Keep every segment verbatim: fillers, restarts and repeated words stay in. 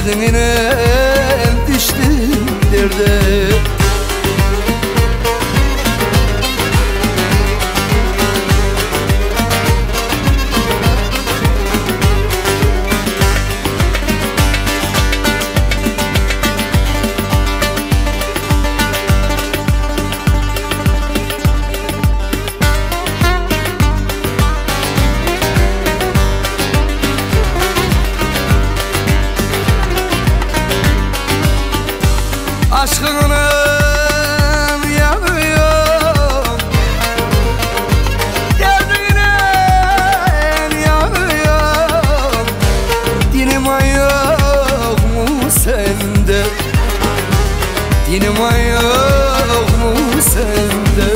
Verdin yine düştüm derde. Aşkının yanıyor, derdine yanıyor. Dinim yok mu sende, dinim yok mu sende?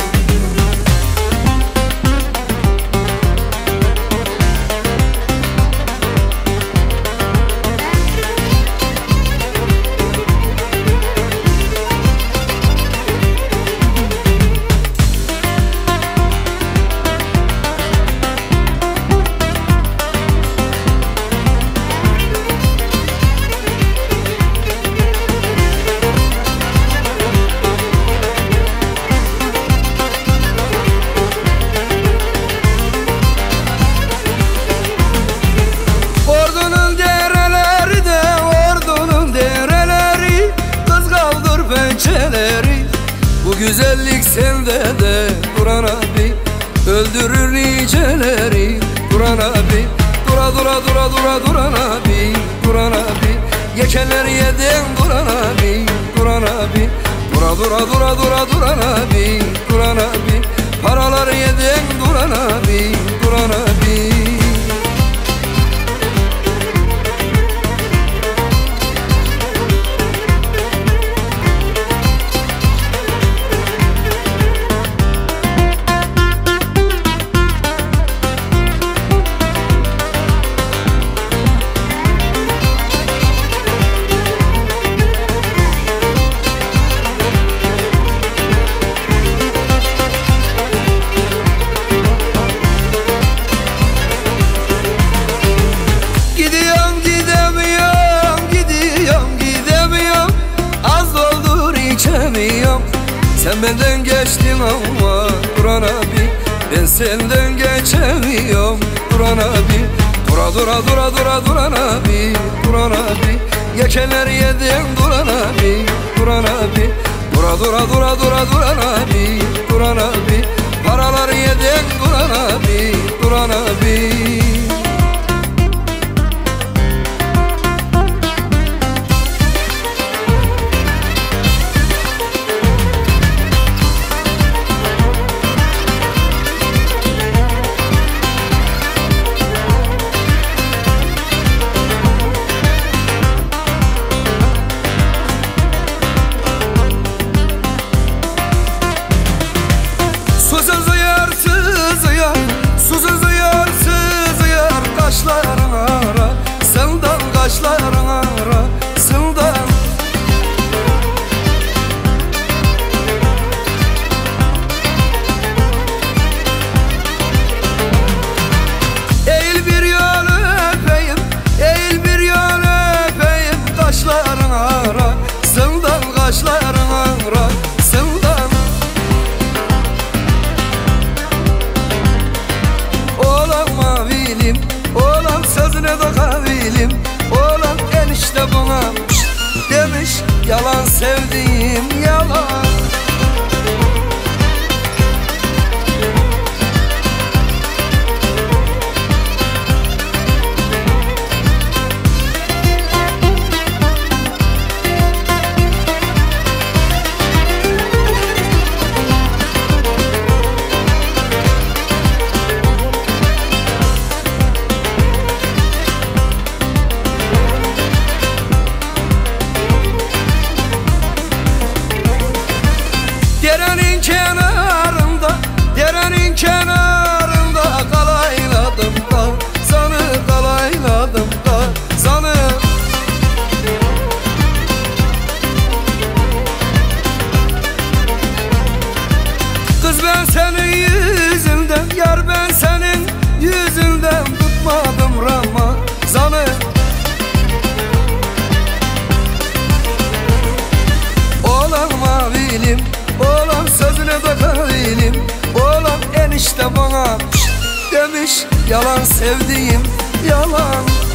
Bu güzellik sende de Duran abi, öldürür niceleri. Duran abi, dura dura dura dura Duran abi, Duran abi, yekenler yedin Duran abi, Duran abi, dura dura dura dura Duran abi, Duran abi, paralar yedin Duran abi, Duran abi. Sen benden geçtin ama Duran abi, ben senden geçemiyorum Duran abi. Dura dura dura dura Duran abi, Duran abi, yekenler yedin Duran abi, Duran abi, dura dura dura dura Duran abi, Duran abi, paralar yedin Duran abi, Duran abi. Kaşların ara, sıldan kaşların ara, sıldan. Eğil bir yol öpeyim, eğil bir yol öpeyim. Kaşların ara, sıldan kaşların ara, sıldan. Oğlan mavilim, oğlan sözüne de kabilim, oğlan enişte bana demiş, yalan sevdiğim yalan. gözüne bakar değilim. Oğlan enişte bana demiş, yalan sevdiğim yalan.